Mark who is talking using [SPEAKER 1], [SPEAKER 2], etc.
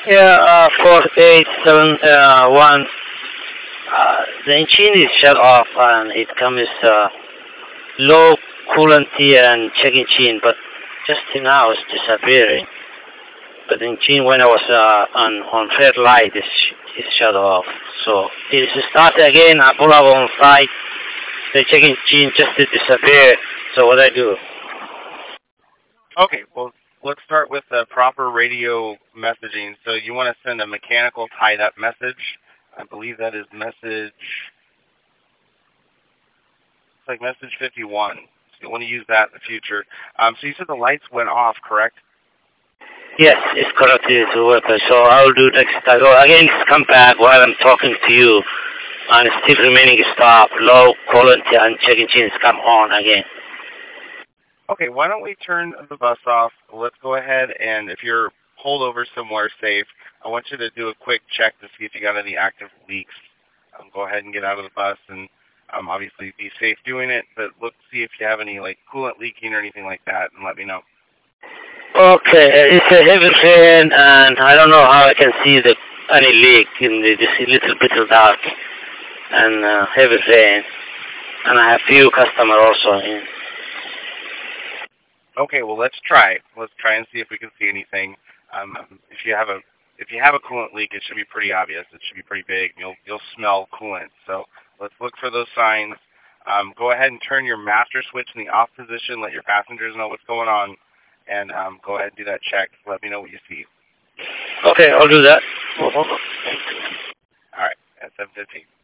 [SPEAKER 1] Yeah, 4871. The engine is shut off and it comes low coolant and check engine, but just now it's disappearing. But the engine when I was on red light is shut off. So it started again. I pull up on site. The check engine just disappeared. So what I do?
[SPEAKER 2] Okay, well, let's start with the proper radio messaging. So you want to send a mechanical tied-up message. I believe that is message, it's like message 51. So you want to use that in the future. So you said the lights went off, correct?
[SPEAKER 1] Yes, it's connected to weapon. So I'll do next. I go again. Come back while I'm talking to you, and it's still remaining stop. Low quality and check engines come on again.
[SPEAKER 2] Okay, why don't we turn the bus off? Let's go ahead and if you're pulled over somewhere safe, I want you to do a quick check to see if you got any active leaks. Go ahead and get out of the bus and obviously be safe doing it, but look, see if you have any like coolant leaking or anything like that and let me know.
[SPEAKER 1] Okay, it's a heavy rain, and I don't know how I can see any leak in this little bit of dark and heavy rain, and I have few customer also in.
[SPEAKER 2] Okay, well let's try. Let's try and see if we can see anything. If you have a coolant leak, it should be pretty obvious. It should be pretty big. You'll smell coolant. So let's look for those signs. Go ahead and turn your master switch in the off position. Let your passengers know what's going on, and go ahead and do that check. Let me know what you see.
[SPEAKER 1] Okay, I'll do that.
[SPEAKER 2] All right, at 7:15.